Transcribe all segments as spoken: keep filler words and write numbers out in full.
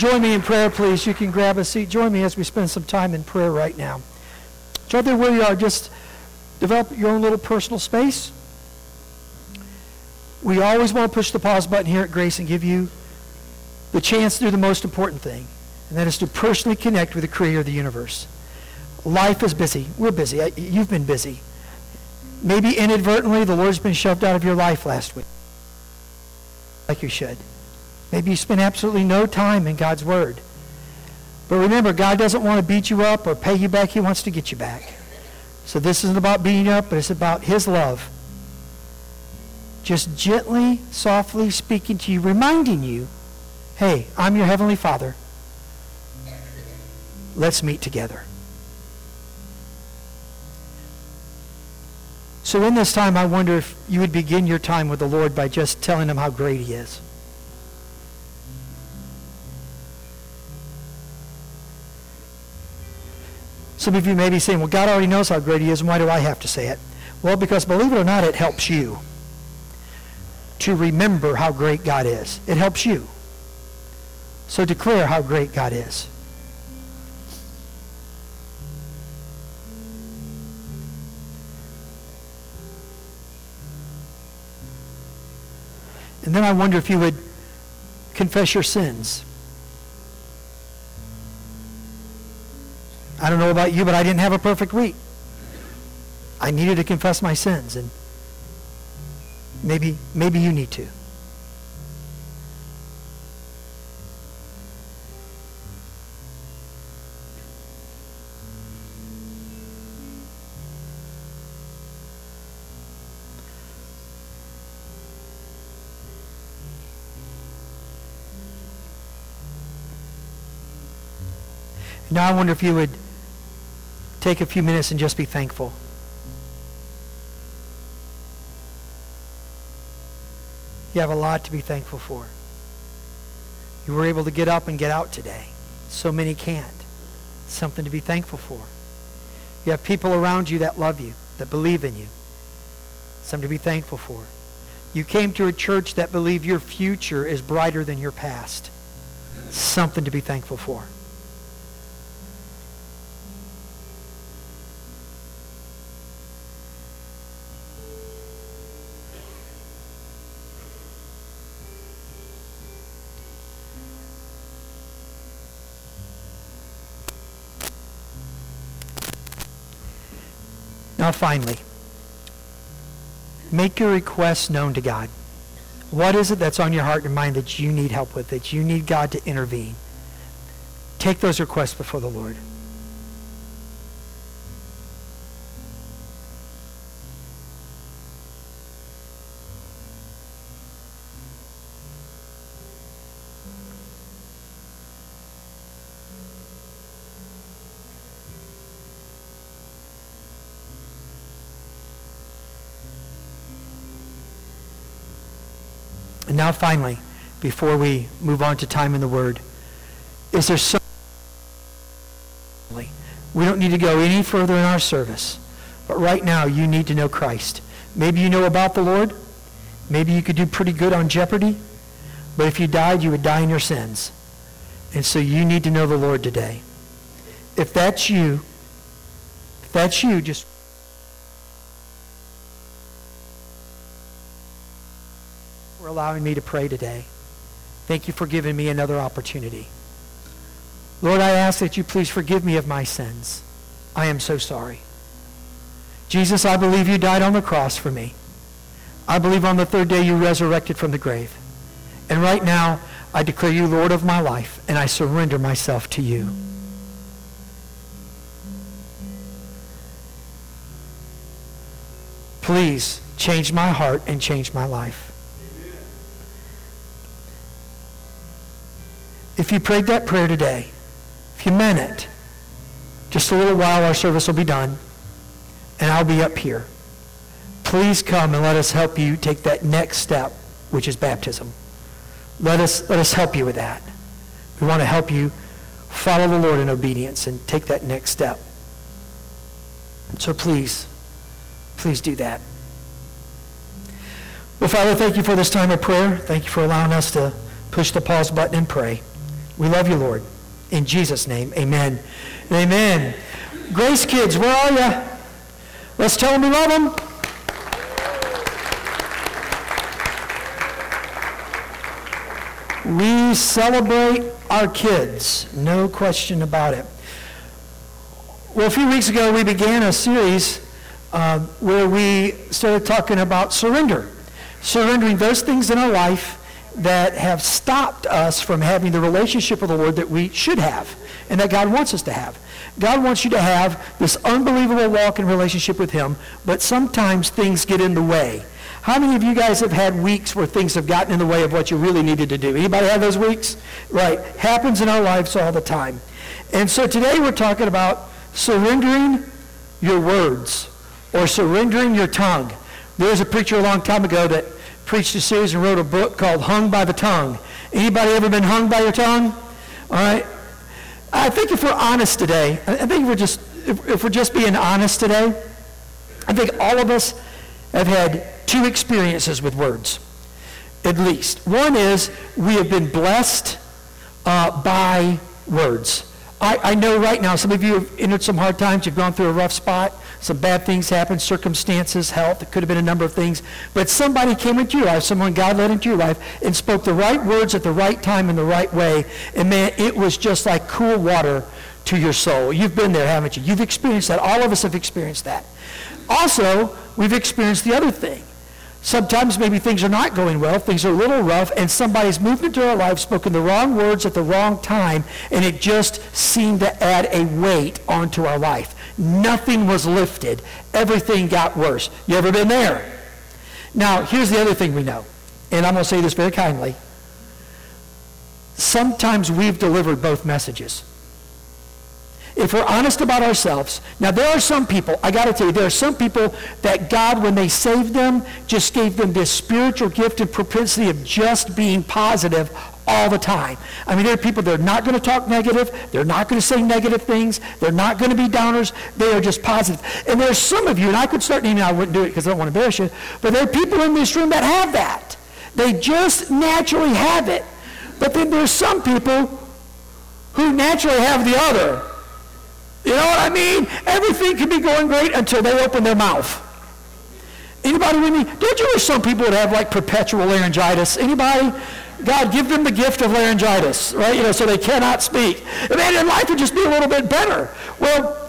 join me in prayer, please? You can grab a seat. Join me as we spend some time in prayer right now. So right there where you are, just develop your own little personal space. We always want to push the pause button here at Grace and give you the chance to do the most important thing, and that is to personally connect with the Creator of the universe. Life is busy. We're busy. You've been busy. Maybe inadvertently the Lord's been shoved out of your life last week, like you should. Maybe you spent absolutely no time in God's Word. But remember, God doesn't want to beat you up or pay you back. He wants to get you back. So this isn't about beating you up, but it's about His love. Just gently, softly speaking to you, reminding you, hey, I'm your Heavenly Father. Let's meet together. So in this time, I wonder if you would begin your time with the Lord by just telling Him how great He is. Some of you may be saying, well, God already knows how great He is, and why do I have to say it? Well, because believe it or not, it helps you to remember how great God is. It helps you. So declare how great God is. And then I wonder if you would confess your sins. I don't know about you, but I didn't have a perfect week. I needed to confess my sins, and maybe, maybe you need to. Now I wonder if you would take a few minutes and just be thankful. You have a lot to be thankful for. You were able to get up and get out today. So many can't. Something to be thankful for. You have people around you that love you, that believe in you. Something to be thankful for. You came to a church that believe your future is brighter than your past. Something to be thankful for. Now finally, make your requests known to God. What is it that's on your heart and mind that you need help with, that you need God to intervene? Take those requests before the Lord. And now finally, before we move on to time in the Word, is there something? We don't need to go any further in our service, but right now you need to know Christ. Maybe you know about the Lord. Maybe you could do pretty good on Jeopardy, but if you died, you would die in your sins. And so you need to know the Lord today. If that's you, if that's you, just for allowing me to pray today. Thank you for giving me another opportunity. Lord, I ask that you please forgive me of my sins. I am so sorry. Jesus, I believe you died on the cross for me. I believe on the third day you resurrected from the grave. And right now, I declare you Lord of my life, and I surrender myself to you. Please change my heart and change my life. If you prayed that prayer today, if you meant it, just a little while our service will be done, and I'll be up here. Please come and let us help you take that next step, which is baptism. Let us, let us help you with that. We want to help you follow the Lord in obedience and take that next step. So please, please do that. Well, Father, thank you for this time of prayer. Thank you for allowing us to push the pause button and pray. We love you, Lord. In Jesus' name, amen. Amen. Grace kids, where are you? Let's tell them we love them. We celebrate our kids, no question about it. Well, a few weeks ago, we began a series uh, where we started talking about surrender. Surrendering those things in our life that have stopped us from having the relationship with the Lord that we should have and that God wants us to have. God wants you to have this unbelievable walk in relationship with him, but sometimes things get in the way. How many of you guys have had weeks where things have gotten in the way of what you really needed to do? Anybody have those weeks? Right. Happens in our lives all the time. And so today we're talking about surrendering your words or surrendering your tongue. There was a preacher a long time ago that preached a series and wrote a book called Hung by the Tongue. Anybody ever been hung by your tongue? All right. I think if we're honest today, I think if we're just, if, if we're just being honest today, I think all of us have had two experiences with words, at least. One is we have been blessed uh, by words. I, I know right now some of you have entered some hard times. You've gone through a rough spot. Some bad things happened, circumstances, health. It could have been a number of things. But somebody came into your life, someone God led into your life, and spoke the right words at the right time in the right way. And man, it was just like cool water to your soul. You've been there, haven't you? You've experienced that. All of us have experienced that. Also, we've experienced the other thing. Sometimes maybe things are not going well, things are a little rough, and somebody's moved into our life, spoken the wrong words at the wrong time, and it just seemed to add a weight onto our life. Nothing was lifted. Everything got worse. You ever been there? Now, here's the other thing we know, and I'm going to say this very kindly. Sometimes we've delivered both messages. If we're honest about ourselves, now there are some people, I got to tell you, there are some people that God, when they saved them, just gave them this spiritual gift and propensity of just being positive all the time. I mean, there are people that are not going to talk negative, they're not going to say negative things, they're not going to be downers, they are just positive. And there are some of you, and I could start naming, I wouldn't do it because I don't want to embarrass you, but there are people in this room that have that. They just naturally have it. But then there's some people who naturally have the other. You know what I mean? Everything can be going great until they open their mouth. Anybody with me? Don't you wish some people would have like perpetual laryngitis? Anybody? God, give them the gift of laryngitis, right? You know, so they cannot speak. And man, their life would just be a little bit better. Well,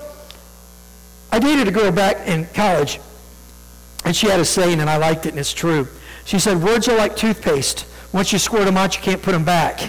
I dated a girl back in college, and she had a saying, and I liked it, and it's true. She said, words are like toothpaste. Once you squirt them out, you can't put them back.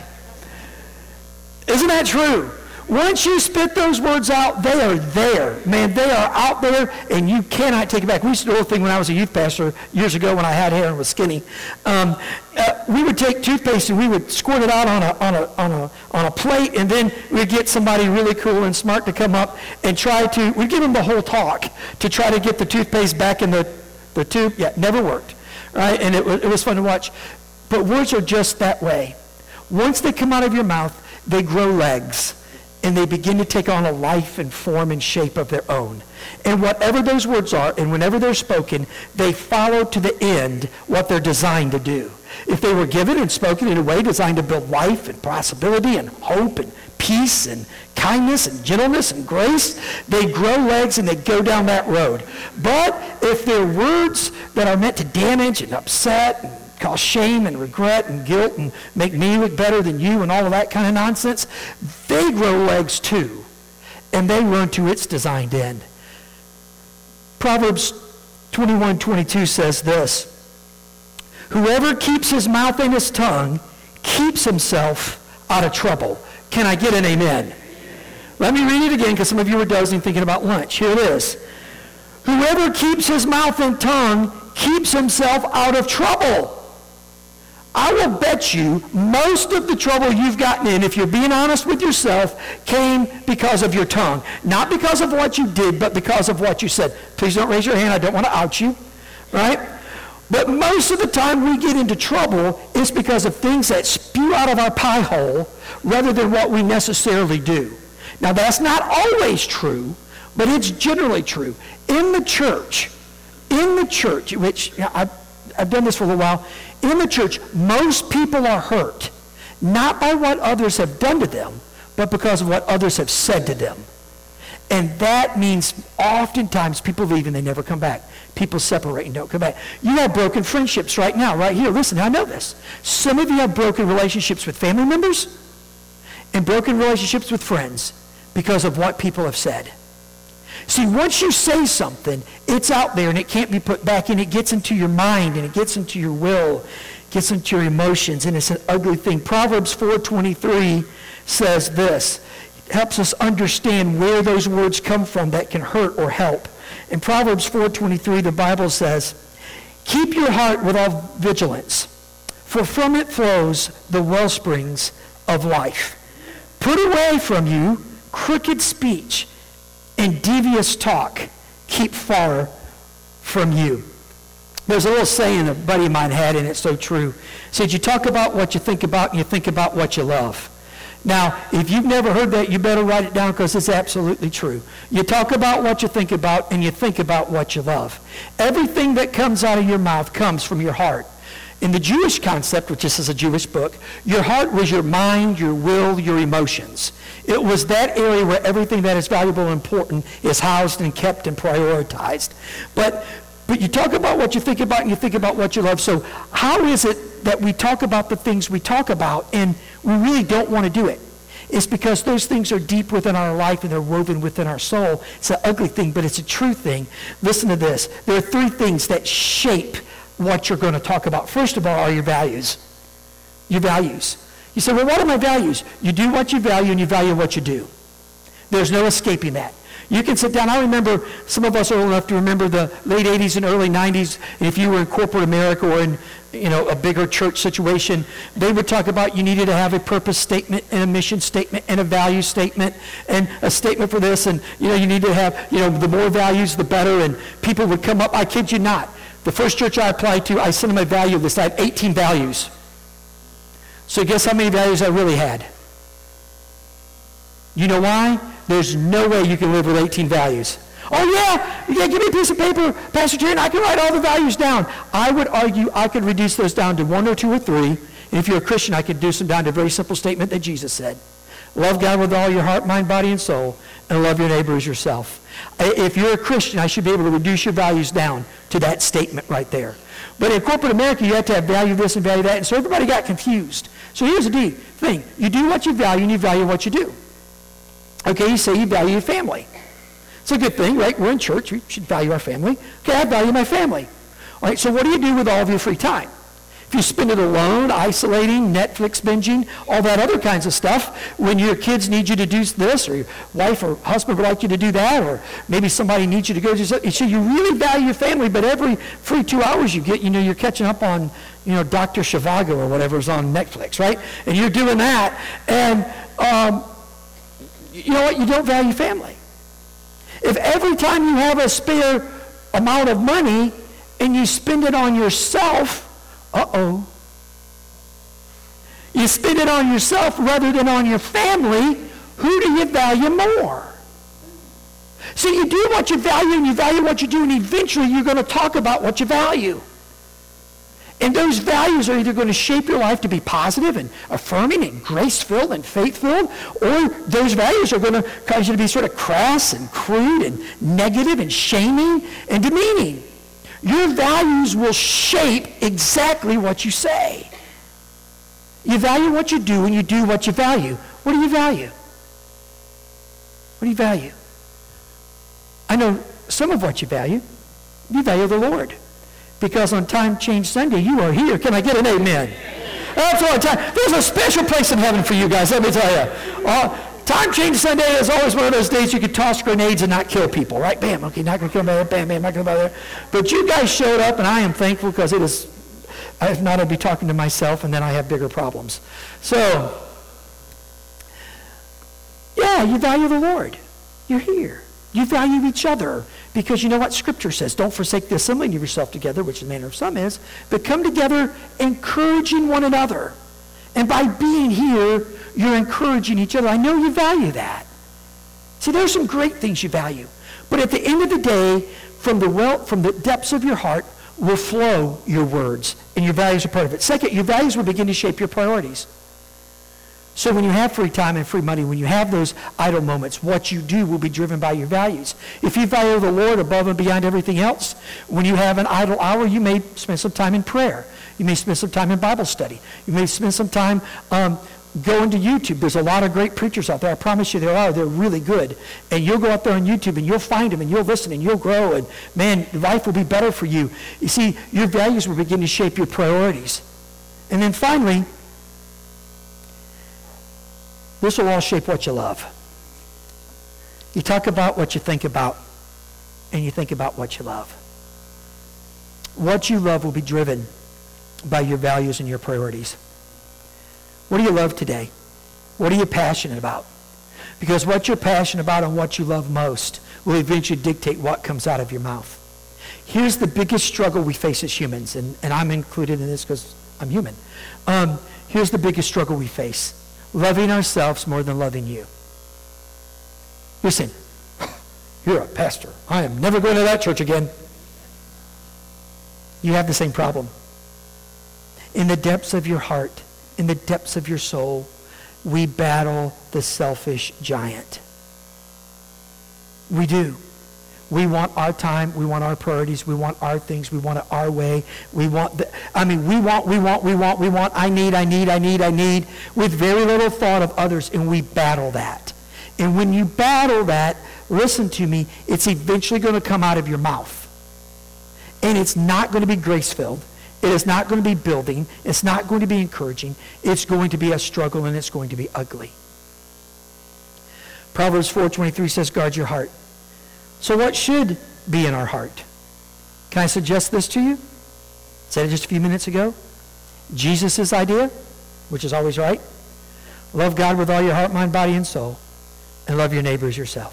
Isn't that true? Once you spit those words out, they are there. Man, they are out there, and you cannot take it back. We used to do a little thing when I was a youth pastor years ago when I had hair and was skinny. Um, uh, we would take toothpaste and we would squirt it out on a, on, a, on, a, on a plate, and then we'd get somebody really cool and smart to come up and try to, we'd give them the whole talk to try to get the toothpaste back in the, the tube. Yeah, it never worked, right? And it, it was fun to watch. But words are just that way. Once they come out of your mouth, they grow legs. And they begin to take on a life and form and shape of their own. And whatever those words are, and whenever they're spoken, they follow to the end what they're designed to do. If they were given and spoken in a way designed to build life and possibility and hope and peace and kindness and gentleness and grace, they grow legs and they go down that road. But if they're words that are meant to damage and upset and cause shame and regret and guilt and make me look better than you and all of that kind of nonsense, they grow legs too, and they run to its designed end. Proverbs twenty-one twenty-two says this, whoever keeps his mouth and his tongue keeps himself out of trouble. Can I get an amen? Let me read it again because some of you were dozing thinking about lunch. Here it is. Whoever keeps his mouth and tongue keeps himself out of trouble. I will bet you most of the trouble you've gotten in, if you're being honest with yourself, came because of your tongue. Not because of what you did, but because of what you said. Please don't raise your hand. I don't want to out you, right? But most of the time we get into trouble is because of things that spew out of our pie hole rather than what we necessarily do. Now, that's not always true, but it's generally true. In the church, in the church, which you know, I've, I've done this for a little while, in the church, most people are hurt, not by what others have done to them, but because of what others have said to them. And that means oftentimes people leave and they never come back. People separate and don't come back. You have broken friendships right now, right here. Listen, I know this. Some of you have broken relationships with family members and broken relationships with friends because of what people have said. See, once you say something, it's out there and it can't be put back in. It gets into your mind and it gets into your will, gets into your emotions, and it's an ugly thing. Proverbs four twenty-three says this. Helps us understand where those words come from that can hurt or help. In Proverbs four twenty-three, the Bible says, keep your heart with all vigilance, for from it flows the well springs of life. Put away from you crooked speech and devious talk. Keep far from you. There's a little saying a buddy of mine had, and it's so true. It said, you talk about what you think about, and you think about what you love. Now, if you've never heard that, you better write it down because it's absolutely true. You talk about what you think about, and you think about what you love. Everything that comes out of your mouth comes from your heart. In the Jewish concept, which this is a Jewish book, your heart was your mind, your will, your emotions. It was that area where everything that is valuable and important is housed and kept and prioritized. But But you talk about what you think about and you think about what you love. So how is it that we talk about the things we talk about and we really don't want to do it? It's because those things are deep within our life and they're woven within our soul. It's an ugly thing, but it's a true thing. Listen to this. There are three things that shape what you're going to talk about. First of all are your values. Your values. You say, well, what are my values? You do what you value and you value what you do. There's no escaping that. You can sit down. I remember, some of us are old enough to remember the late eighties and early nineties. And if you were in corporate America or in, you know, a bigger church situation, they would talk about you needed to have a purpose statement and a mission statement and a value statement and a statement for this. And, you know, you need to have, you know, the more values, the better. And people would come up. I kid you not. The first church I applied to, I sent them a value list. I had eighteen values. So guess how many values I really had? You know why? There's no way you can live with eighteen values. Oh yeah, yeah, give me a piece of paper, Pastor Jerry, and I can write all the values down. I would argue I could reduce those down to one or two or three. And if you're a Christian, I could reduce them down to a very simple statement that Jesus said. Love God with all your heart, mind, body, and soul, and love your neighbor as yourself. If you're a Christian, I should be able to reduce your values down to that statement right there. But in corporate America, you have to have value this and value that, and so everybody got confused. So here's the deal thing. You do what you value, and you value what you do. Okay, you say you value your family. It's a good thing, right? We're in church. We should value our family. Okay, I value my family. All right, so what do you do with all of your free time? If you spend it alone, isolating, Netflix binging, all that other kinds of stuff, when your kids need you to do this, or your wife or husband would like you to do that, or maybe somebody needs you to go do something. So you really value your family, but every free two hours you get, you know, you're catching up on, you know, Doctor Zhivago or whatever's on Netflix, right? And you're doing that, and um, you know what? You don't value family. If every time you have a spare amount of money and you spend it on yourself, uh-oh. You spend it on yourself rather than on your family, who do you value more? So you do what you value and you value what you do, and eventually you're going to talk about what you value. And those values are either going to shape your life to be positive and affirming and grace-filled and faith-filled, or those values are going to cause you to be sort of crass and crude and negative and shaming and demeaning. Your values will shape exactly what you say. You value what you do and you do what you value. What do you value? What do you value? I know some of what you value. You value the Lord. Because on Time Change Sunday, you are here. Can I get an amen? That's all time. There's a special place in heaven for you guys, let me tell you. Uh, Time Change Sunday is always one of those days you could toss grenades and not kill people, right? Bam, okay, not going to kill them, bam, bam, not going to bother. But you guys showed up, and I am thankful because it is, if not, I'd be talking to myself, and then I have bigger problems. So, yeah, you value the Lord. You're here. You value each other. Because you know what Scripture says, don't forsake the assembling of yourself together, which the manner of some is, but come together encouraging one another. And by being here, you're encouraging each other. I know you value that. See, there's some great things you value. But at the end of the day, from the well, from the depths of your heart will flow your words, and your values are part of it. Second, your values will begin to shape your priorities. So when you have free time and free money, when you have those idle moments, what you do will be driven by your values. If you value the Lord above and beyond everything else, when you have an idle hour, you may spend some time in prayer. You may spend some time in Bible study. You may spend some time um, going to YouTube. There's a lot of great preachers out there. I promise you there are. They're really good. And you'll go out there on YouTube and you'll find them and you'll listen and you'll grow. And man, life will be better for you. You see, your values will begin to shape your priorities. And then finally, this will all shape what you love. You talk about what you think about, and you think about what you love. What you love will be driven by your values and your priorities. What do you love today? What are you passionate about? Because what you're passionate about and what you love most will eventually dictate what comes out of your mouth. Here's the biggest struggle we face as humans, and, and I'm included in this because I'm human. Um, here's the biggest struggle we face. Loving ourselves more than loving you. Listen, you're a pastor. I am never going to that church again. You have the same problem. In the depths of your heart, in the depths of your soul, we battle the selfish giant. We do. We want our time. We want our priorities. We want our things. We want it our way. We want the, I mean, we want, we want, we want, we want, I need, I need, I need, I need, with very little thought of others, and we battle that. And when you battle that, listen to me, it's eventually going to come out of your mouth. And it's not going to be grace-filled. It is not going to be building. It's not going to be encouraging. It's going to be a struggle, and it's going to be ugly. Proverbs four twenty-three says, guard your heart. So what should be in our heart? Can I suggest this to you? I said it just a few minutes ago. Jesus' idea, which is always right. Love God with all your heart, mind, body, and soul. And love your neighbor as yourself.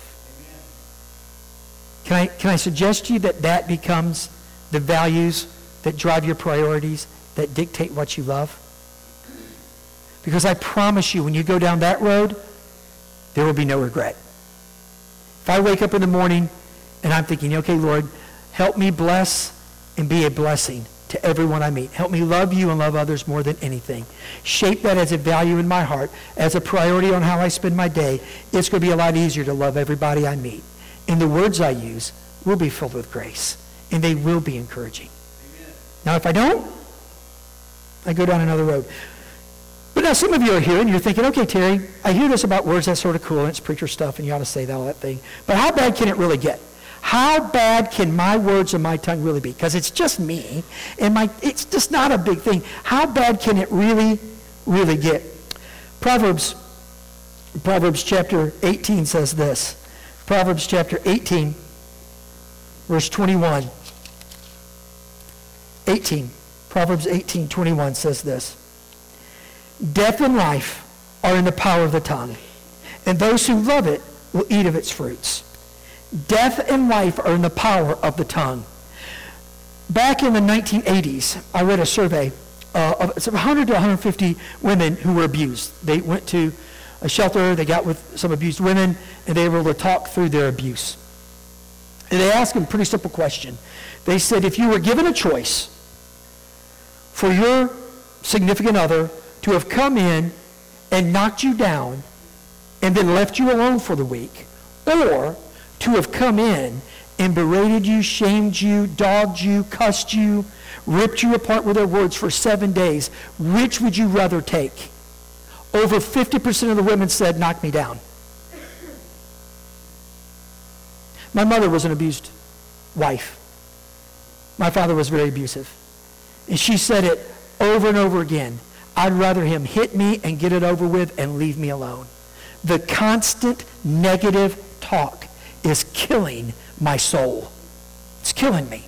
Can I, can I suggest to you that that becomes the values that drive your priorities, that dictate what you love? Because I promise you, when you go down that road, there will be no regret. If I wake up in the morning and I'm thinking, okay, Lord, help me bless and be a blessing to everyone I meet. Help me love you and love others more than anything. Shape that as a value in my heart, as a priority on how I spend my day. It's going to be a lot easier to love everybody I meet. And the words I use will be filled with grace, and they will be encouraging. Amen. Now, if I don't, I go down another road. But now some of you are here and you're thinking, okay, Terry, I hear this about words, that's sort of cool, and it's preacher stuff, and you ought to say that, all that thing. But how bad can it really get? How bad can my words and my tongue really be? Because it's just me, and my it's just not a big thing. How bad can it really, really get? Proverbs, Proverbs chapter eighteen says this. Proverbs chapter eighteen, verse twenty-one. eighteen. Proverbs eighteen, twenty-one says this. Death and life are in the power of the tongue, and those who love it will eat of its fruits. Death and life are in the power of the tongue. Back in the nineteen eighties, I read a survey uh, of one hundred to one hundred fifty women who were abused. They went to a shelter, they got with some abused women, and they were able to talk through their abuse. And they asked them a pretty simple question. They said, if you were given a choice for your significant other to have come in and knocked you down and then left you alone for the week, or to have come in and berated you, shamed you, dogged you, cussed you, ripped you apart with their words for seven days, which would you rather take? Over fifty percent of the women said, knock me down. My mother was an abused wife. My father was very abusive. And she said it over and over again. I'd rather him hit me and get it over with and leave me alone. The constant negative talk is killing my soul. It's killing me.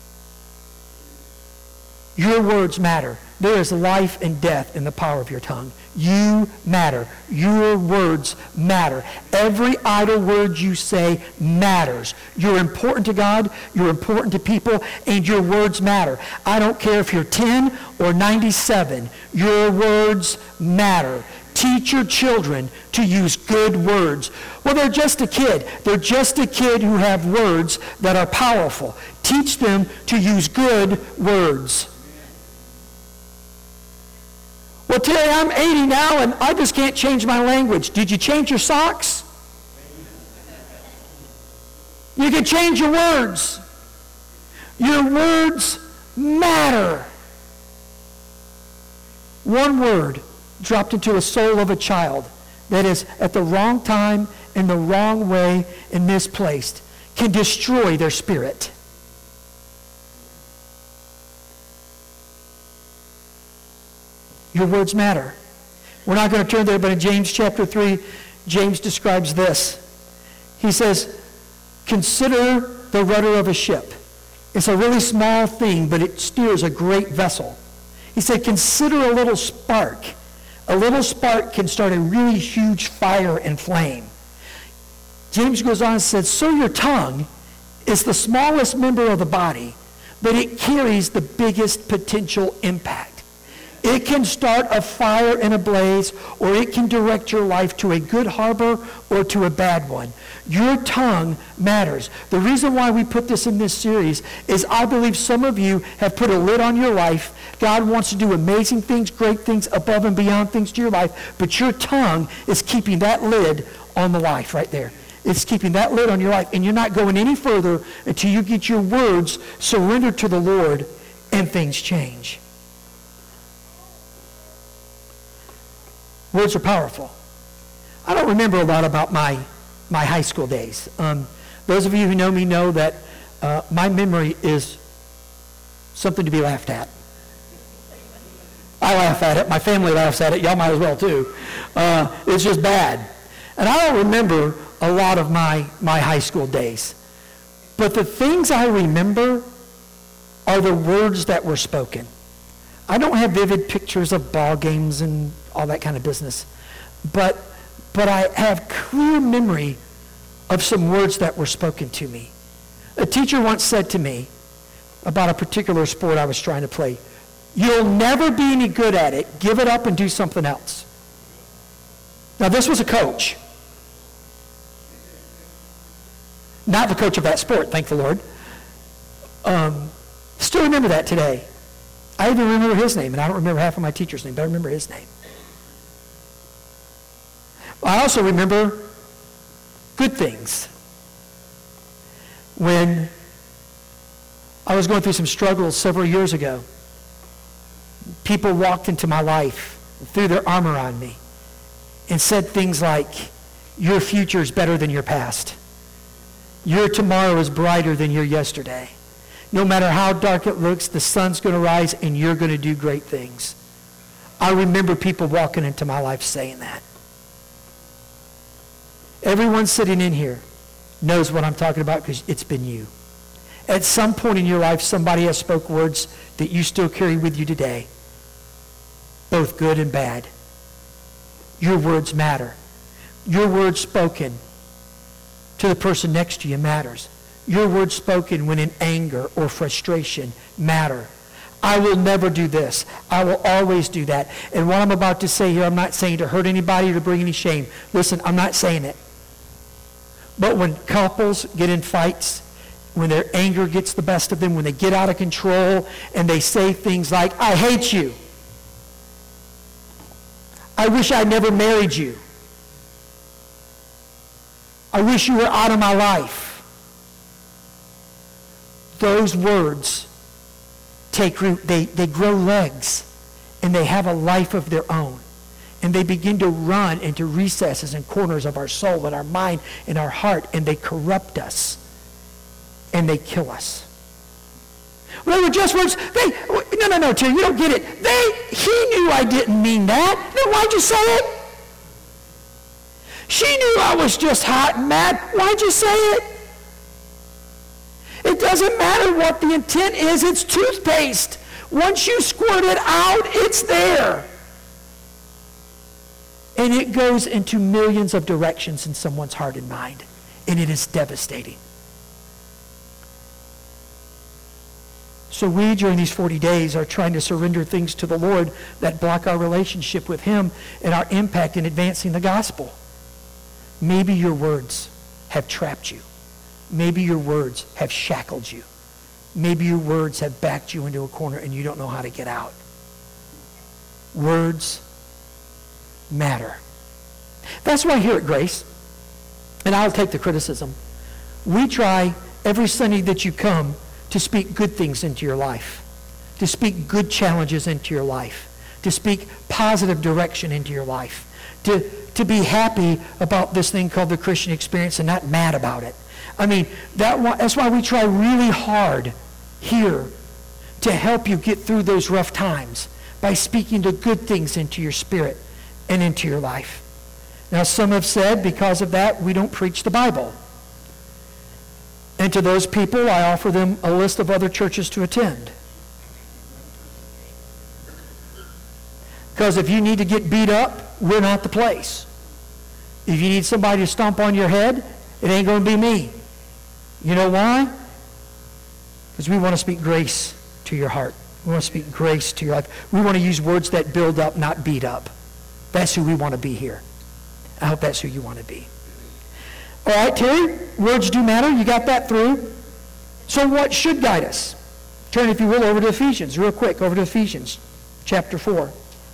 Your words matter. There is life and death in the power of your tongue. You matter. Your words matter. Every idle word you say matters. You're important to God, you're important to people, and your words matter. I don't care if you're ten or ninety-seven. Your words matter. Teach your children to use good words. Well, they're just a kid. They're just a kid who have words that are powerful. Teach them to use good words. Well, Terry, I'm eighty now, and I just can't change my language. Did you change your socks? You can change your words. Your words matter. One word dropped into a soul of a child that is at the wrong time, in the wrong way, and misplaced can destroy their spirit. Your words matter. We're not going to turn there, but in James chapter three, James describes this. He says, consider the rudder of a ship. It's a really small thing, but it steers a great vessel. He said, consider a little spark. A little spark can start a really huge fire and flame. James goes on and says, so your tongue is the smallest member of the body, but it carries the biggest potential impact. It can start a fire and a blaze, or it can direct your life to a good harbor or to a bad one. Your tongue matters. The reason why we put this in this series is I believe some of you have put a lid on your life. God wants to do amazing things, great things, above and beyond things to your life, but your tongue is keeping that lid on the life right there. It's keeping that lid on your life, and you're not going any further until you get your words surrendered to the Lord and things change. Words are powerful. I don't remember a lot about my, my high school days. Um, those of you who know me know that uh, my memory is something to be laughed at. I laugh at it. My family laughs at it. Y'all might as well too. Uh, it's just bad. And I don't remember a lot of my, my high school days. But the things I remember are the words that were spoken. I don't have vivid pictures of ball games and all that kind of business. But, but I have clear memory of some words that were spoken to me. A teacher once said to me about a particular sport I was trying to play, you'll never be any good at it. Give it up and do something else. Now, this was a coach. Not the coach of that sport, thank the Lord. Um, still remember that today. I even remember his name, and I don't remember half of my teacher's name, but I remember his name. I also remember good things. When I was going through some struggles several years ago, people walked into my life, threw their arm around me, and said things like, your future is better than your past. Your tomorrow is brighter than your yesterday. No matter how dark it looks, the sun's going to rise and you're going to do great things. I remember people walking into my life saying that. Everyone sitting in here knows what I'm talking about because it's been you. At some point in your life, somebody has spoke words that you still carry with you today, both good and bad. Your words matter. Your words spoken to the person next to you matters. Your words spoken when in anger or frustration matter. I will never do this. I will always do that. And what I'm about to say here, I'm not saying to hurt anybody or to bring any shame. Listen, I'm not saying it. But when couples get in fights, when their anger gets the best of them, when they get out of control and they say things like, I hate you. I wish I never married you. I wish you were out of my life. Those words take root. They, they grow legs, and they have a life of their own. And they begin to run into recesses and corners of our soul and our mind and our heart, and they corrupt us, and they kill us. Well, they were just words. They, no, no, no, Terry, you don't get it. They, he knew I didn't mean that. Then why'd you say it? She knew I was just hot and mad. Why'd you say it? It doesn't matter what the intent is. It's toothpaste. Once you squirt it out, it's there. And it goes into millions of directions in someone's heart and mind. And it is devastating. So we, during these forty days, are trying to surrender things to the Lord that block our relationship with Him and our impact in advancing the gospel. Maybe your words have trapped you. Maybe your words have shackled you. Maybe your words have backed you into a corner and you don't know how to get out. Words matter. That's why here at Grace, and I'll take the criticism, we try every Sunday that you come to speak good things into your life, to speak good challenges into your life, to speak positive direction into your life, to, to be happy about this thing called the Christian experience and not mad about it. I mean, that that's why we try really hard here to help you get through those rough times by speaking the good things into your spirit and into your life. Now, some have said because of that, we don't preach the Bible. And to those people, I offer them a list of other churches to attend. Because if you need to get beat up, we're not the place. If you need somebody to stomp on your head, it ain't going to be me. You know why? Because we want to speak grace to your heart. We want to speak grace to your life. We want to use words that build up, not beat up. That's who we want to be here. I hope that's who you want to be. All right, Terry, words do matter. You got that through. So what should guide us? Turn, if you will, over to Ephesians, real quick, over to Ephesians chapter four.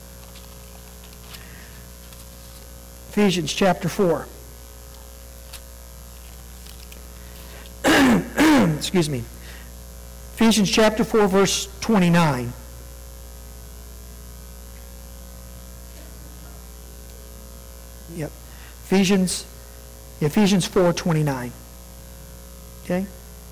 Ephesians chapter four. Excuse me. Ephesians chapter four, verse twenty-nine. Yep. Ephesians, Ephesians four, twenty-nine. Okay?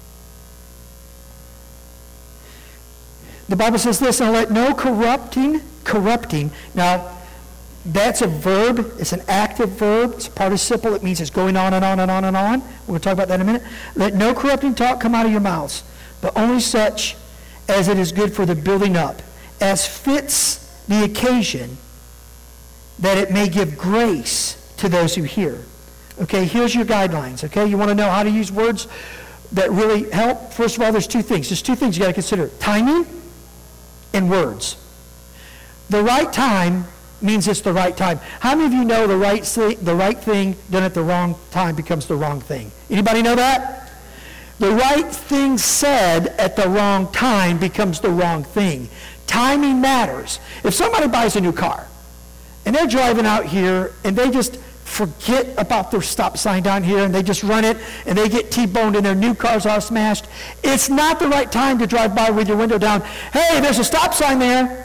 The Bible says this, and let no corrupting, corrupting. Now, that's a verb. It's an active verb. It's a participle. It means it's going on and on and on and on. We'll talk about that in a minute. Let no corrupting talk come out of your mouths, but only such as it is good for the building up, as fits the occasion, that it may give grace to those who hear. Okay, here's your guidelines. Okay, you want to know how to use words that really help? First of all, there's two things. There's two things you got to consider. Timing and words. The right time means it's the right time. How many of you know the right thing, the right thing done at the wrong time becomes the wrong thing? Anybody know that? The right thing said at the wrong time becomes the wrong thing. Timing matters. If somebody buys a new car and they're driving out here and they just forget about their stop sign down here and they just run it and they get T-boned and their new car's all smashed, it's not the right time to drive by with your window down. Hey, there's a stop sign there.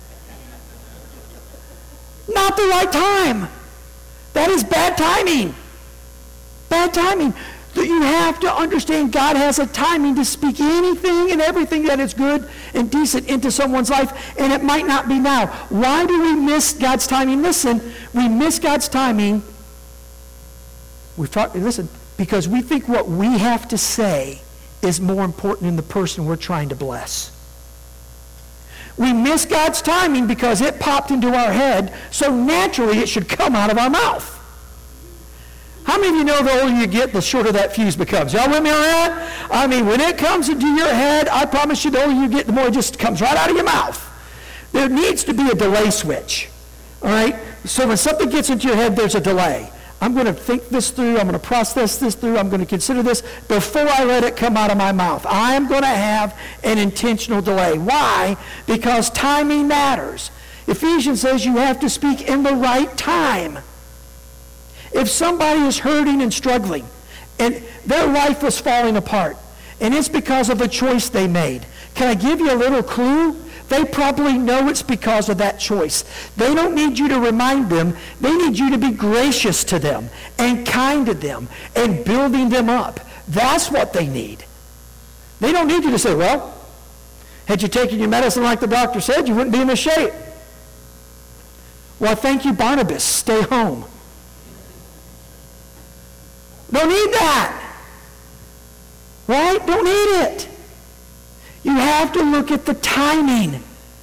Not the right time. That is bad timing. Bad timing. You have to understand God has a timing to speak anything and everything that is good and decent into someone's life, and it might not be now. Why do we miss God's timing? Listen, we miss God's timing. We've talked, listen, because we think what we have to say is more important than the person we're trying to bless. We miss God's timing because it popped into our head, so naturally it should come out of our mouth. How many of you know the older you get, the shorter that fuse becomes? Y'all with me on that? I mean, when it comes into your head, I promise you, the older you get, the more it just comes right out of your mouth. There needs to be a delay switch, all right? So when something gets into your head, there's a delay. I'm going to think this through. I'm going to process this through. I'm going to consider this before I let it come out of my mouth. I am going to have an intentional delay. Why? Because timing matters. Ephesians says you have to speak in the right time. If somebody is hurting and struggling and their life is falling apart and it's because of a choice they made, can I give you a little clue? They probably know it's because of that choice. They don't need you to remind them. They need you to be gracious to them and kind to them and building them up. That's what they need. They don't need you to say, well, had you taken your medicine like the doctor said, you wouldn't be in this shape. Well, thank you, Barnabas. Stay home. Don't need that. Right? Don't need it. You have to look at the timing.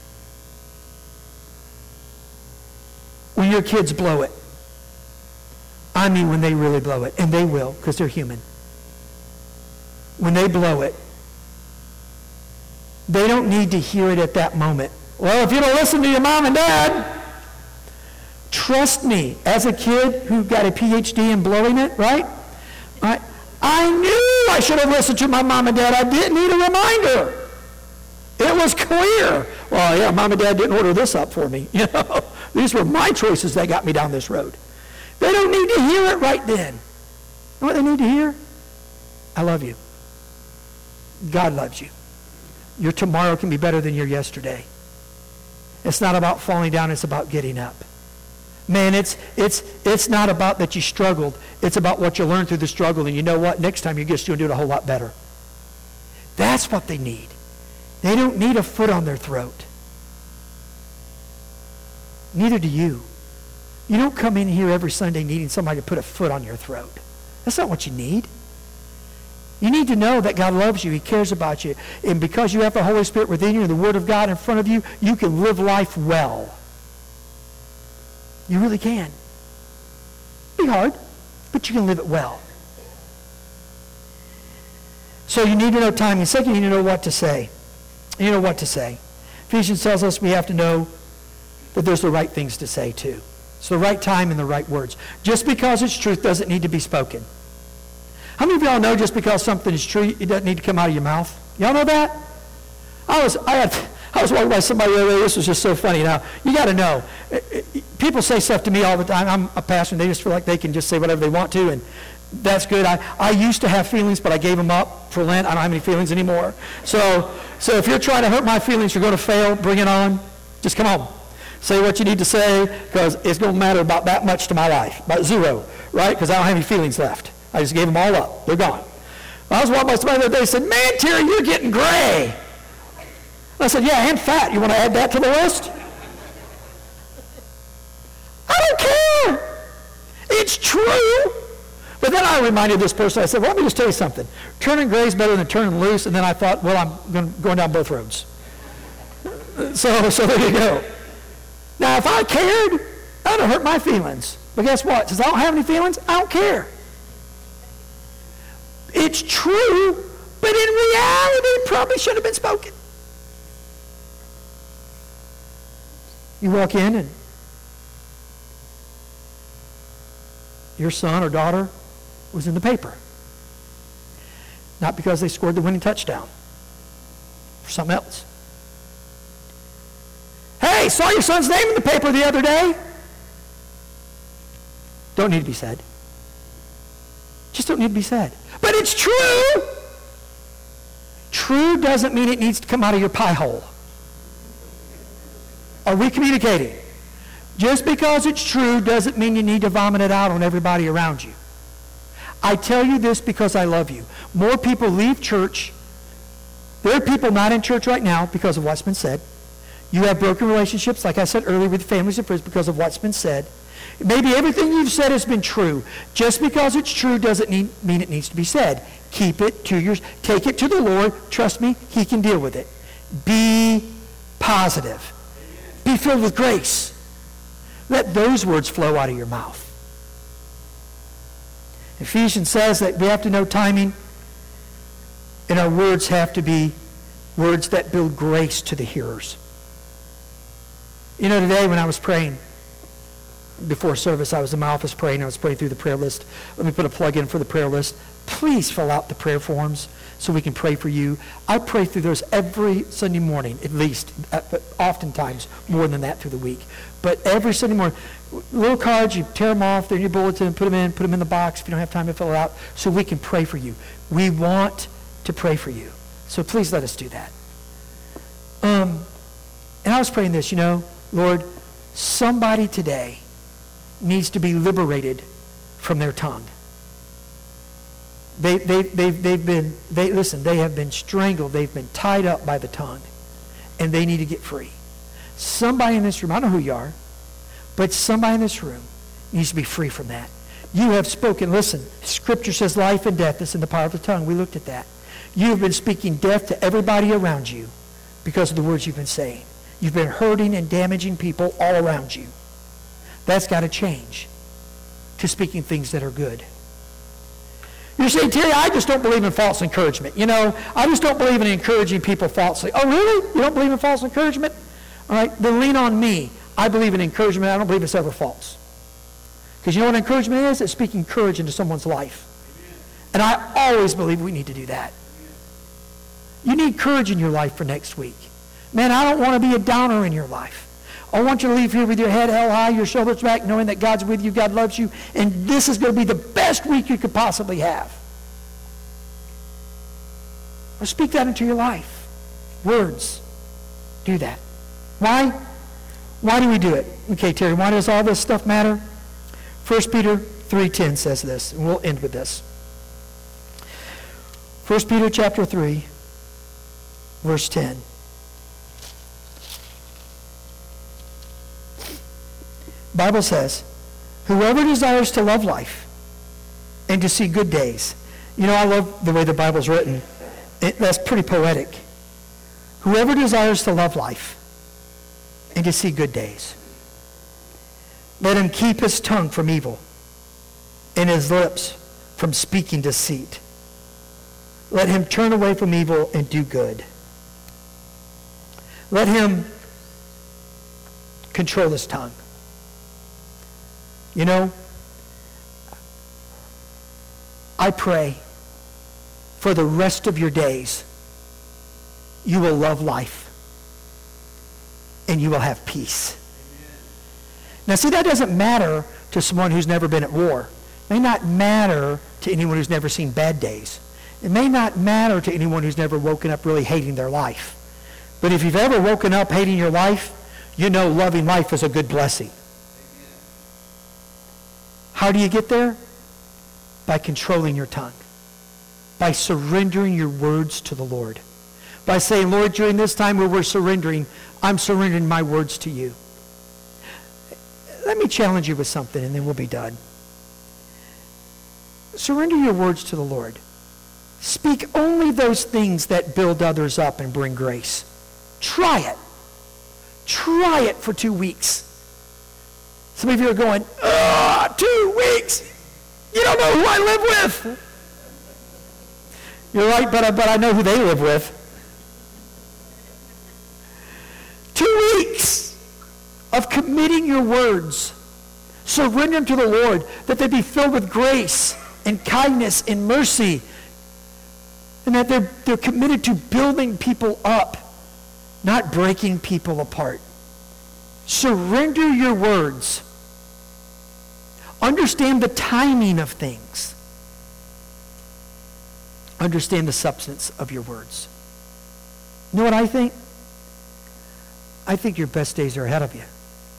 When your kids blow it. I mean when they really blow it. And they will, because they're human. When they blow it, they don't need to hear it at that moment. Well, if you don't listen to your mom and dad, trust me, as a kid who got a P H D in blowing it, right? I, I knew I should have listened to my mom and dad. I didn't need a reminder. It was clear. Well, yeah, Mom and Dad didn't order this up for me. You know, these were my choices that got me down this road. They don't need to hear it right then. You know what they need to hear? I love you. God loves you. Your tomorrow can be better than your yesterday. It's not about falling down, it's about getting up. Man, it's it's it's not about that you struggled. It's about what you learned through the struggle. And you know what? Next time you get to do it a whole lot better. That's what they need. They don't need a foot on their throat. Neither do you. You don't come in here every Sunday needing somebody to put a foot on your throat. That's not what you need. You need to know that God loves you. He cares about you. And because you have the Holy Spirit within you and the Word of God in front of you, you can live life well. You really can. Be hard, but you can live it well. So you need to know timing. Second, you need to know what to say. You know what to say. Ephesians tells us we have to know that there's the right things to say too. It's the right time and the right words. Just because it's truth doesn't need to be spoken. How many of y'all know just because something is true, it doesn't need to come out of your mouth? Y'all know that? I was I had I was walking by somebody the other day. This was just so funny. Now, you got to know. People say stuff to me all the time. I'm a pastor, and they just feel like they can just say whatever they want to, and that's good. I, I used to have feelings, but I gave them up for Lent. I don't have any feelings anymore. So, so if you're trying to hurt my feelings, you're going to fail. Bring it on. Just come on. Say what you need to say, because it's going to matter about that much to my life. About zero, right? Because I don't have any feelings left. I just gave them all up. They're gone. I was walking by somebody the other day and said, "Man, Terry, you're getting gray." I said, "Yeah, and fat. You want to add that to the list?" I don't care. It's true. But then I reminded this person, I said, well, let me just tell you something. Turning gray is better than turning loose. And then I thought, well, I'm going, going down both roads. So, so there you go. Now, if I cared, that would hurt my feelings. But guess what? Since I don't have any feelings, I don't care. It's true, but in reality, it probably should have been spoken. You walk in and your son or daughter was in the paper. Not because they scored the winning touchdown. For something else. Hey, saw your son's name in the paper the other day. Don't need to be said. Just don't need to be said. But it's true. True doesn't mean it needs to come out of your pie hole. Are we communicating? Just because it's true doesn't mean you need to vomit it out on everybody around you. I tell you this because I love you. More people leave church. There are people not in church right now because of what's been said. You have broken relationships, like I said earlier, with families and friends because of what's been said. Maybe everything you've said has been true. Just because it's true doesn't need, mean it needs to be said. Keep it to yours. Take it to the Lord. Trust me, He can deal with it. Be positive. Be filled with grace. Let those words flow out of your mouth. Ephesians says that we have to know timing, and our words have to be words that build grace to the hearers. You know, today when I was praying before service, I was in my office praying. I was praying through the prayer list. Let me put a plug in for the prayer list. Please fill out the prayer forms so we can pray for you. I pray through those every Sunday morning, at least, oftentimes more than that through the week. But every Sunday morning, little cards, you tear them off, they're in your bulletin, put them in, put them in the box if you don't have time to fill it out, so we can pray for you. We want to pray for you. So please let us do that. Um, and I was praying this, you know, Lord, somebody today needs to be liberated from their tongue. They, they, they've, they've been, they, listen, they have been strangled. They've been tied up by the tongue. And they need to get free. Somebody in this room, I don't know who you are, but somebody in this room needs to be free from that. You have spoken, listen, Scripture says life and death is in the power of the tongue. We looked at that. You have been speaking death to everybody around you because of the words you've been saying. You've been hurting and damaging people all around you. That's got to change to speaking things that are good. You're saying, Terry, I just don't believe in false encouragement. You know, I just don't believe in encouraging people falsely. Oh, really? You don't believe in false encouragement? All right, then lean on me. I believe in encouragement. I don't believe it's ever false. Because you know what encouragement is? It's speaking courage into someone's life. And I always believe we need to do that. You need courage in your life for next week. Man, I don't want to be a downer in your life. I want you to leave here with your head held high, your shoulders back, knowing that God's with you, God loves you, and this is going to be the best week you could possibly have. Or speak that into your life. Words. Do that. Why? Why do we do it? Okay, Terry, why does all this stuff matter? First Peter three ten says this, and we'll end with this. First Peter chapter three, verse ten. Bible says, whoever desires to love life and to see good days. You know, I love the way the Bible's written. It, that's pretty poetic. Whoever desires to love life and to see good days, let him keep his tongue from evil and his lips from speaking deceit. Let him turn away from evil and do good. Let him control his tongue. You know, I pray for the rest of your days, you will love life and you will have peace. Now, see, that doesn't matter to someone who's never been at war. It may not matter to anyone who's never seen bad days. It may not matter to anyone who's never woken up really hating their life. But if you've ever woken up hating your life, you know loving life is a good blessing. How do you get there? By controlling your tongue. By surrendering your words to the Lord. By saying, Lord, during this time where we're surrendering, I'm surrendering my words to you. Let me challenge you with something and then we'll be done. Surrender your words to the Lord. Speak only those things that build others up and bring grace. Try it. Try it for two weeks. Some of you are going, ah, two weeks. You don't know who I live with. You're right, but I, but I know who they live with. Two weeks of committing your words, surrendering to the Lord, that they be filled with grace and kindness and mercy, and that they're, they're committed to building people up, not breaking people apart. Surrender your words. Understand the timing of things. Understand the substance of your words. You know what I think? I think your best days are ahead of you.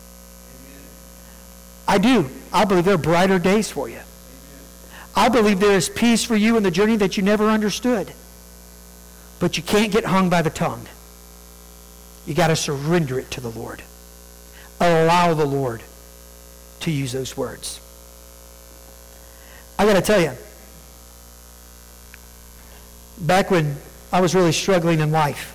I do. I believe there are brighter days for you. I believe there is peace for you in the journey that you never understood. But you can't get hung by the tongue. You got to surrender it to the Lord. Allow the Lord to use those words. I got to tell you, back when I was really struggling in life,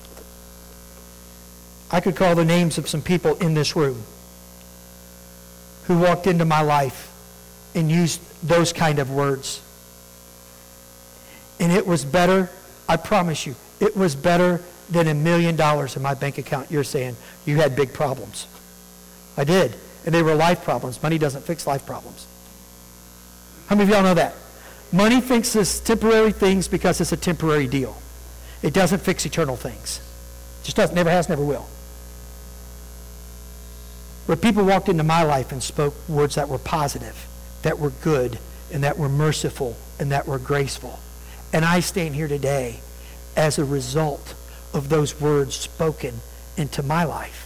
I could call the names of some people in this room who walked into my life and used those kind of words. And it was better, I promise you, it was better than a million dollars in my bank account. You're saying you had big problems. I did. And they were life problems. Money doesn't fix life problems. How many of y'all know that? Money fixes temporary things because it's a temporary deal. It doesn't fix eternal things. It just doesn't, never has, never will. Where people walked into my life and spoke words that were positive, that were good, and that were merciful, and that were graceful. And I stand here today as a result of those words spoken into my life.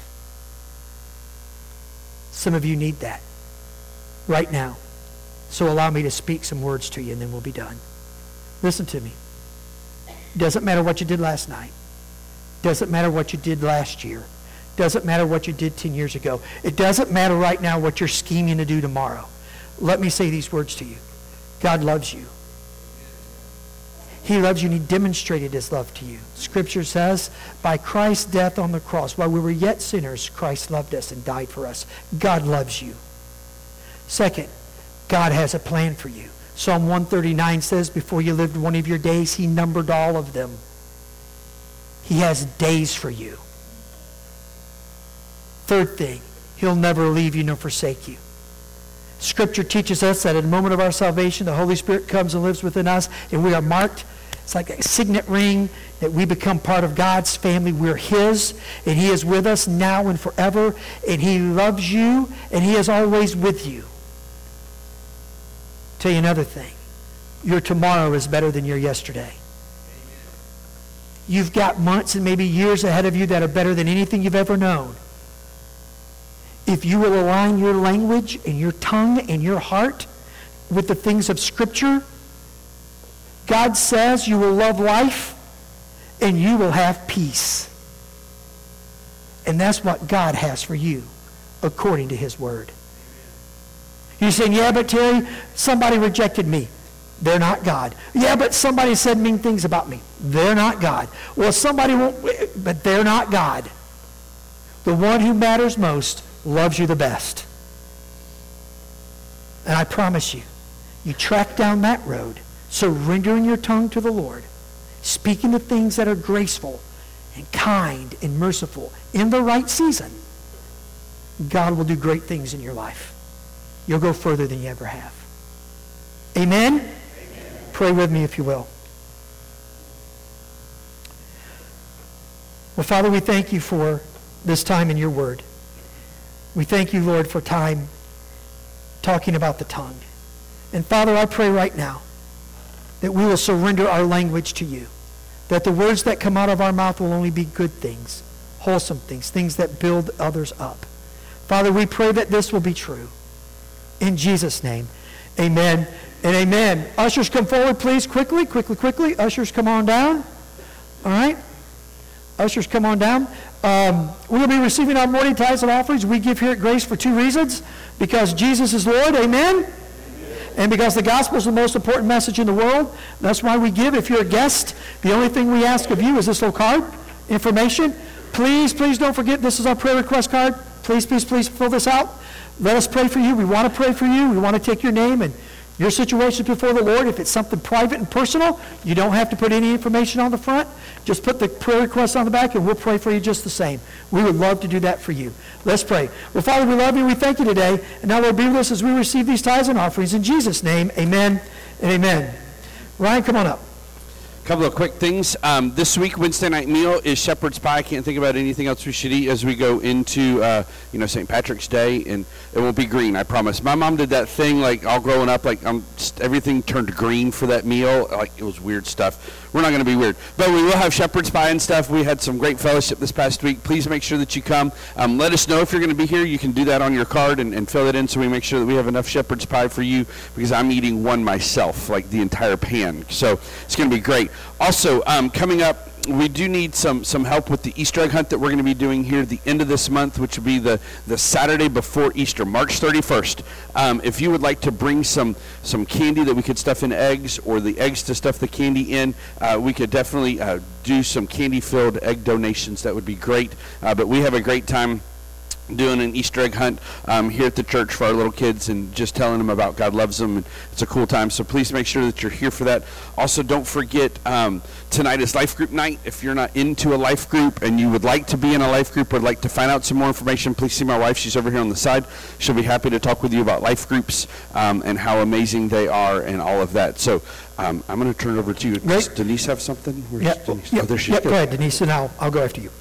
Some of you need that right now. So allow me to speak some words to you and then we'll be done. Listen to me. Doesn't matter what you did last night. Doesn't matter what you did last year. Doesn't matter what you did ten years ago. It doesn't matter right now what you're scheming to do tomorrow. Let me say these words to you. God loves you. He loves you and he demonstrated his love to you. Scripture says, by Christ's death on the cross, while we were yet sinners, Christ loved us and died for us. God loves you. Second, God has a plan for you. Psalm one thirty-nine says, before you lived one of your days, he numbered all of them. He has days for you. Third thing, he'll never leave you nor forsake you. Scripture teaches us that at the moment of our salvation, the Holy Spirit comes and lives within us, and we are marked. It's like a signet ring. that we become part of God's family. We're his, and he is with us now and forever, and he loves you, and he is always with you. Tell you another thing. Your tomorrow is better than your yesterday. You've got months and maybe years ahead of you that are better than anything you've ever known. If you will align your language and your tongue and your heart with the things of Scripture, God says you will love life and you will have peace. And that's what God has for you, according to his word. You're saying, yeah, but Terry, somebody rejected me. They're not God. Yeah, but somebody said mean things about me. They're not God. Well, somebody won't, but they're not God. The one who matters most loves you the best. And I promise you, you track down that road, surrendering your tongue to the Lord, speaking the things that are graceful and kind and merciful in the right season, God will do great things in your life. You'll go further than you ever have. Amen? Amen. Pray with me if you will. Well, Father, we thank you for this time in your word. We thank you, Lord, for time talking about the tongue. And Father, I pray right now that we will surrender our language to you, that the words that come out of our mouth will only be good things, wholesome things, things that build others up. Father, we pray that this will be true. In Jesus' name, amen and amen. Ushers, come forward, please, quickly, quickly, quickly. Ushers, come on down. All right? Ushers, come on down. Um, we will be receiving our morning tithes and offerings. We give here at Grace for two reasons. Because Jesus is Lord, amen? And because the gospel is the most important message in the world. That's why we give. If you're a guest, the only thing we ask of you is this little card, information. Please, please don't forget, this is our prayer request card. Please, please, please fill this out. Let us pray for you. We want to pray for you. We want to take your name and your situation before the Lord. If it's something private and personal, you don't have to put any information on the front. Just put the prayer request on the back, and we'll pray for you just the same. We would love to do that for you. Let's pray. Well, Father, we love you. We thank you today. And now, Lord, be with us as we receive these tithes and offerings. In Jesus' name, amen and amen. Ryan, come on up. Couple of quick things. Um, this week, Wednesday night meal is shepherd's pie. I can't think about anything else we should eat as we go into, uh, you know, Saint Patrick's Day, and it won't be green, I promise. My mom did that thing, like, all growing up, like, um, everything turned green for that meal. Like, it was weird stuff. We're not going to be weird. But we will have shepherd's pie and stuff. We had some great fellowship this past week. Please make sure that you come. Um, let us know if you're going to be here. You can do that on your card and, and fill it in so we make sure that we have enough shepherd's pie for you, because I'm eating one myself, like the entire pan. So it's going to be great. Also, um, coming up, we do need some some help with the Easter egg hunt that we're going to be doing here at the end of this month, which will be the, the Saturday before Easter, March thirty-first. Um, if you would like to bring some some candy that we could stuff in eggs, or the eggs to stuff the candy in, uh, we could definitely uh, do some candy-filled egg donations. That would be great. Uh, but we have a great time doing an Easter egg hunt um, here at the church for our little kids, and just telling them about God loves them, and it's a cool time. So please make sure that you're here for that. Also, don't forget, um, tonight is life group night. If you're not into a life group and you would like to be in a life group or like to find out some more information, please see my wife. She's over here on the side. She'll be happy to talk with you about life groups um, and how amazing they are and all of that. So um, I'm going to turn it over to you. Does Denise have something? Where's Yep. Denise? Yep. Oh, there she Yep. is. Go ahead, Denise, and I'll, I'll go after you.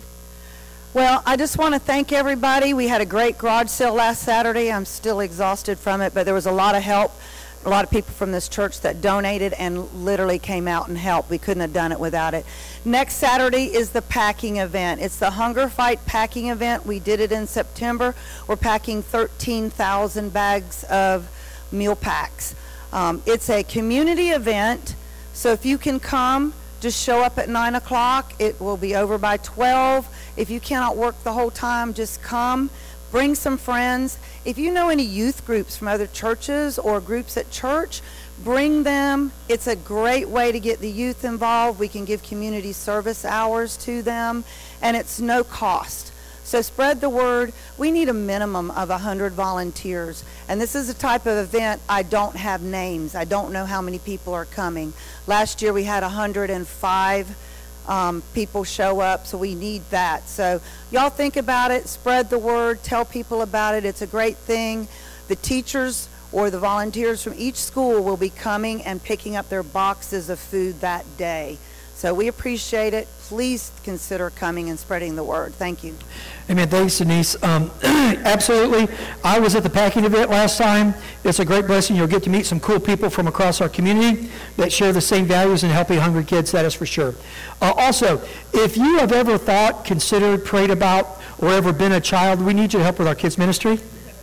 Well, I just want to thank everybody. We had a great garage sale last Saturday. I'm still exhausted from it, but there was a lot of help. A lot of people from this church that donated and literally came out and helped. We couldn't have done it without it. Next Saturday is the packing event. It's the Hunger Fight packing event. We did it in September. We're packing thirteen thousand bags of meal packs. Um, it's a community event, so if you can come, just show up at nine o'clock. It will be over by twelve. If you cannot work the whole time, just come. Bring some friends. If you know any youth groups from other churches or groups at church, bring them. It's a great way to get the youth involved. We can give community service hours to them, and it's no cost. So spread the word. We need a minimum of one hundred volunteers. And this is a type of event I don't have names. I don't know how many people are coming. Last year we had one hundred five um, people show up, so we need that. So y'all think about it, spread the word, tell people about it. It's a great thing. The teachers or the volunteers from each school will be coming and picking up their boxes of food that day. So we appreciate it. Please consider coming and spreading the word. Thank you. Amen. Thanks, Denise. Um, absolutely. I was at the packing event last time. It's a great blessing. You'll get to meet some cool people from across our community that share the same values in helping hungry kids. That is for sure. Uh, also, if you have ever thought, considered, prayed about, or ever been a child, we need your help with our kids ministry.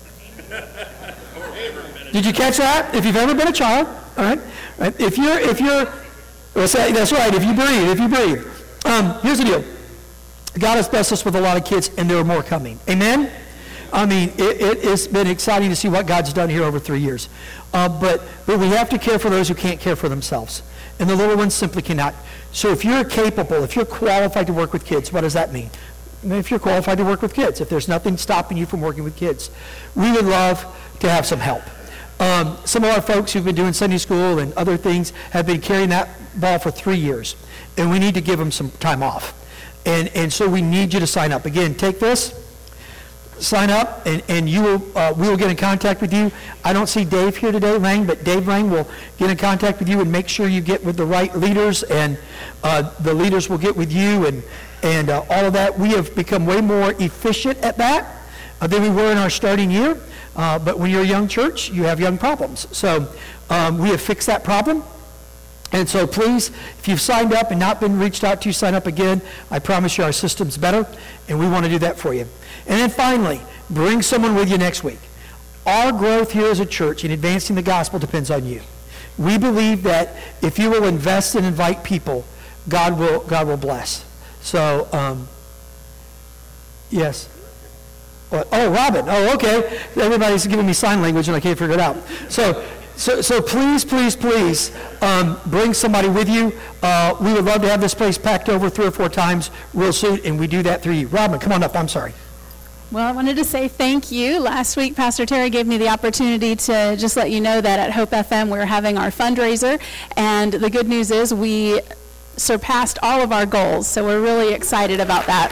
Did you catch that? If you've ever been a child, all right? Right? If you're, if you're, well, say, that's right. If you breathe, if you breathe. Um, here's the deal. God has blessed us with a lot of kids, and there are more coming. Amen? I mean, it, it, it's been exciting to see what God's done here over three years. Uh, but, but we have to care for those who can't care for themselves. And the little ones simply cannot. So if you're capable, if you're qualified to work with kids, what does that mean? I mean, if you're qualified to work with kids, if there's nothing stopping you from working with kids, we would love to have some help. Um, some of our folks who've been doing Sunday school and other things have been carrying that ball for three years. And we need to give them some time off. And and so we need you to sign up. Again, take this, sign up, and, and you will uh, we will get in contact with you. I don't see Dave here today, Lang, but Dave Lang will get in contact with you and make sure you get with the right leaders, and uh, the leaders will get with you, and, and uh, all of that. We have become way more efficient at that uh, than we were in our starting year. Uh, but when you're a young church, you have young problems. So um, we have fixed that problem. And so please, if you've signed up and not been reached out to, sign up again. I promise you our system's better, and we want to do that for you. And then finally, bring someone with you next week. Our growth here as a church in advancing the gospel depends on you. We believe that if you will invest and invite people, God will God will bless. So, um, yes. What? Oh, Robin. Oh, okay. Everybody's giving me sign language, and I can't figure it out. So. So, so please, please, please um, bring somebody with you. Uh, we would love to have this place packed over three or four times real soon, and we do that through you. Robin, come on up. I'm sorry. Well, I wanted to say thank you. Last week, Pastor Terry gave me the opportunity to just let you know that at Hope F M we're having our fundraiser, and the good news is we surpassed all of our goals, so we're really excited about that.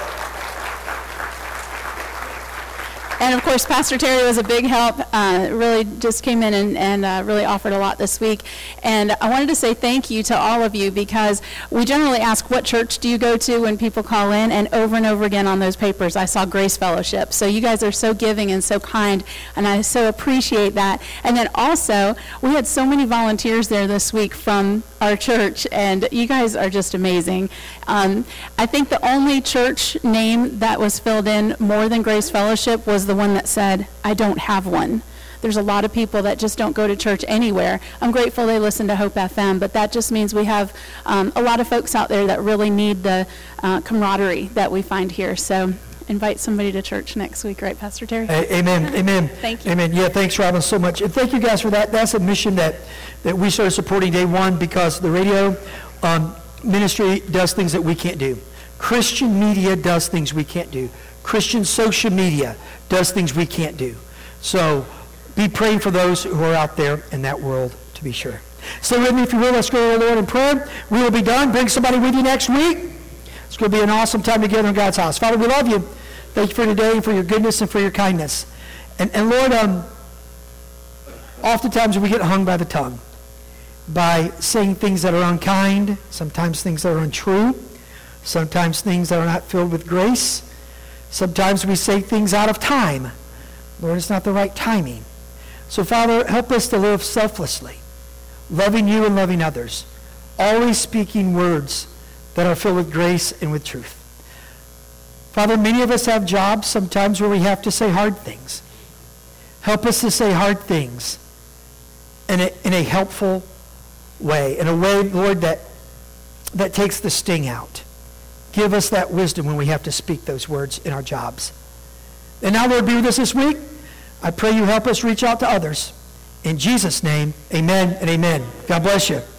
And, of course, Pastor Terry was a big help, uh, really just came in and, and uh, really offered a lot this week. And I wanted to say thank you to all of you, because we generally ask, what church do you go to when people call in? And over and over again on those papers, I saw Grace Fellowship. So you guys are so giving and so kind, and I so appreciate that. And then also, we had so many volunteers there this week from our church, and you guys are just amazing. Um, I think the only church name that was filled in more than Grace Fellowship was the one that said, I don't have one. There's a lot of people that just don't go to church anywhere. I'm grateful they listen to Hope F M, but that just means we have um, a lot of folks out there that really need the uh, camaraderie that we find here. So invite somebody to church next week, right, Pastor Terry? A- amen, amen. Thank you. Amen. Yeah, thanks, Robin, so much. And thank you guys for that. That's a mission that, that we started supporting day one, because the radio um, ministry does things that we can't do. Christian media does things we can't do. Christian social media does things we can't do. So be praying for those who are out there in that world, to be sure. Stay with me if you will. Let's go to the Lord in prayer. We will be done. Bring somebody with you next week. It's going to be an awesome time together in God's house. Father, we love you. Thank you for today and for your goodness and for your kindness. And, and Lord, um, oftentimes we get hung by the tongue by saying things that are unkind, sometimes things that are untrue, sometimes things that are not filled with grace. Sometimes we say things out of time. Lord, it's not the right timing. So, Father, help us to live selflessly, loving you and loving others, always speaking words that are filled with grace and with truth. Father, many of us have jobs sometimes where we have to say hard things. Help us to say hard things in a, in a helpful way, in a way, Lord, that, that takes the sting out. Give us that wisdom when we have to speak those words in our jobs. And now, Lord, be with us this week. I pray you help us reach out to others. In Jesus' name, amen and amen. God bless you.